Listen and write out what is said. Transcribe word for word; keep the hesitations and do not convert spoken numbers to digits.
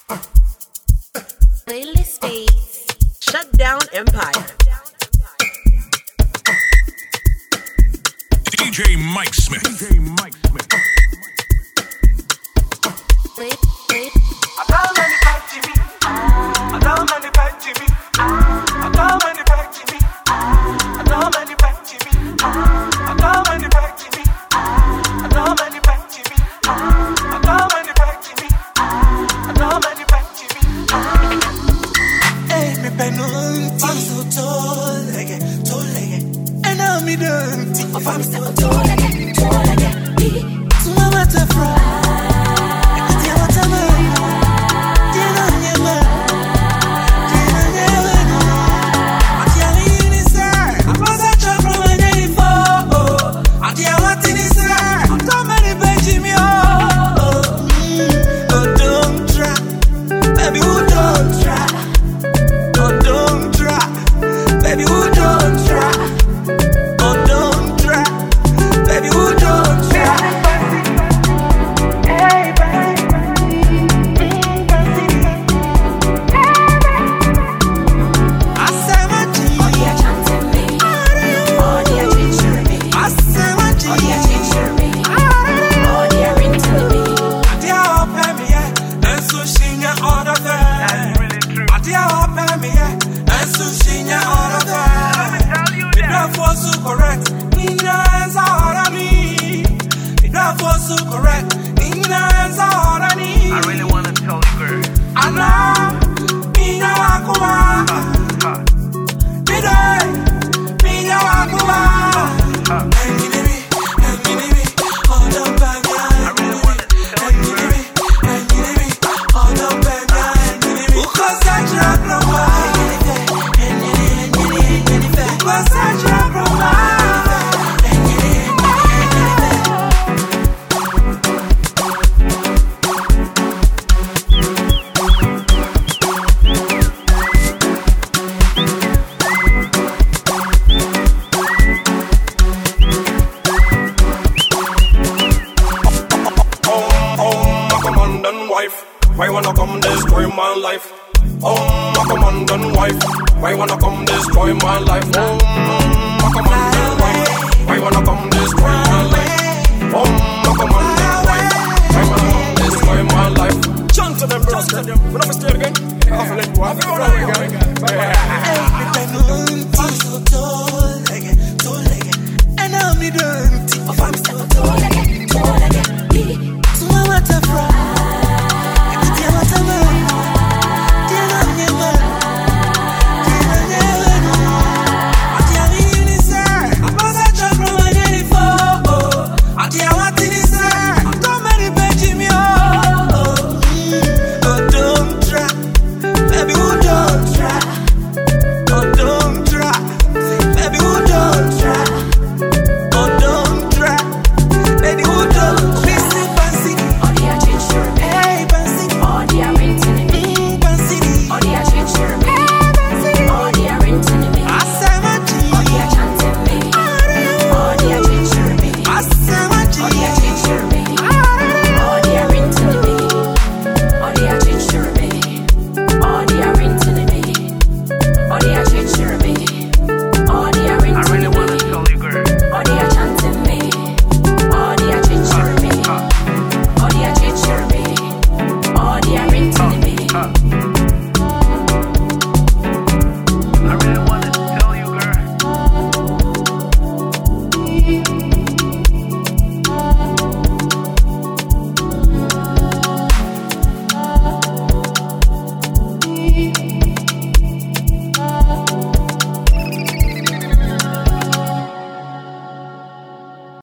Playlist Space. Shut down Empire. D J Mike Smith. D J Mike Smith. Play, play. I don't let it back to me. I don't let it back to me. I don't let it back to me. I don't let it back to me. I don't let it back to me. I don't let it back to me. I don't let it back to me. I don't let it back to me. Hey, me penalty. I'm so tall, like it, tall, like it. And I'm me dirty. I'm so tall, like it, tall, like it. So I'm at the front. Why wanna come destroy my life? Oh, my commandant wife. Why wanna come destroy my life? Oh, my commandant wife. Why wanna come destroy my life? Oh, my commandant wife. Why wanna come destroy my life? Chant to them, bro. When I'm still again, I feel like what?